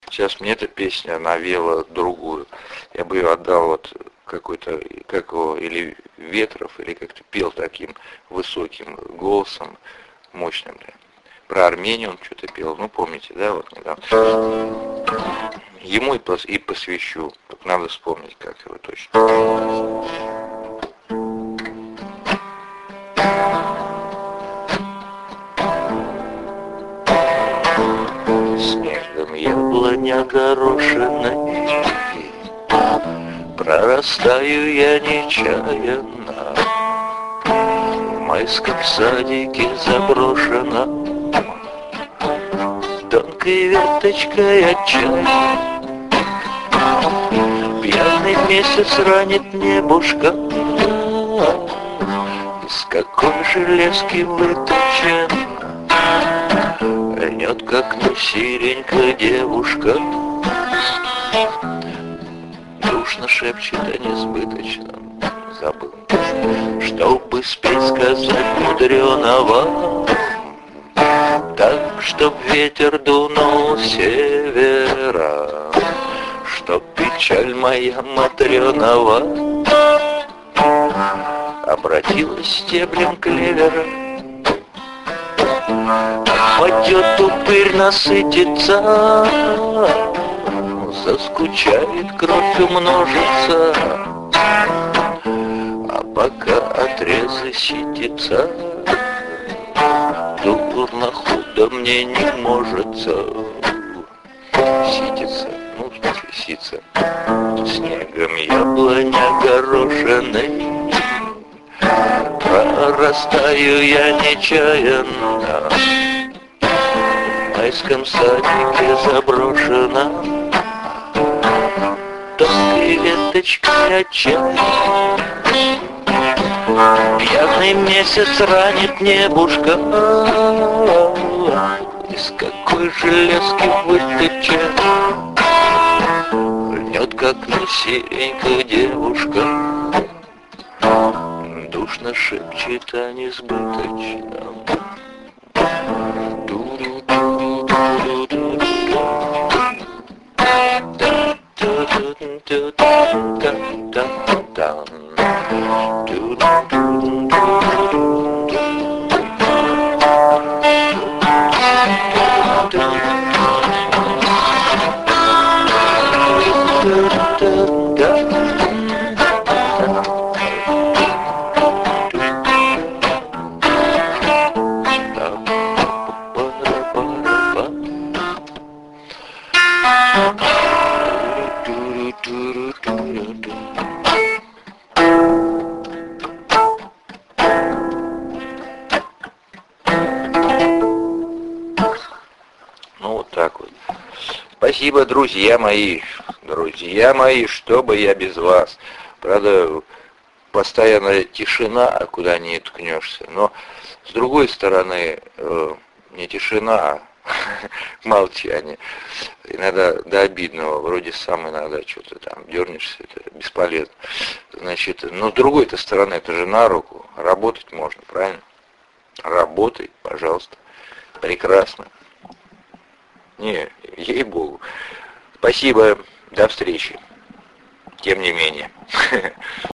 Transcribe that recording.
Сейчас мне эта песня навела другую. Я бы ее отдал вот какой-то, как его, или Ветров, или как-то пел таким высоким голосом, мощным, да. Про Армению он что-то пел, ну помните, да, вот недавно. Ему и посвящу, только надо вспомнить, как его точно. Снегом яблоня горошиной прорастаю я нечаянно. В майском садике заброшена тонкой веточкой отчаяния. Пьяный месяц ранит небушка, из какой железки выточен. Льнет, как на сиренька девушка, душно шепчет о несбыточном. Забыл, чтобы спеть, сказать мудреного, так, чтоб ветер дунул с севера, чтоб печаль моя матрёнова обратилась стеблем клевера. Пойдет упырь насытиться, заскучает, кровь умножится, а пока отрезы ситится, дурно худо мне не можется. Ситится, ну в смысле ситься. Снегом яблоня горошиной прорастаю я нечаянно. В майском садике заброшена тонкой веточкой отчаяния. Пьяный месяц ранит небушка, из какой железки выточен. Льнет, как на сиренька девушка, душно шепчет о несбыточном. Ну вот так вот. Спасибо, друзья мои, что бы я без вас. Правда, постоянная тишина, а куда не ткнешься. Но с другой стороны, не тишина, а молчание. Иногда до обидного, вроде сам иногда что-то там дернешься, это бесполезно. Значит, но с другой-то стороны, это же на руку. Работать можно, правильно? Работай, пожалуйста. Прекрасно. Не, ей-богу. Спасибо, до встречи. Тем не менее.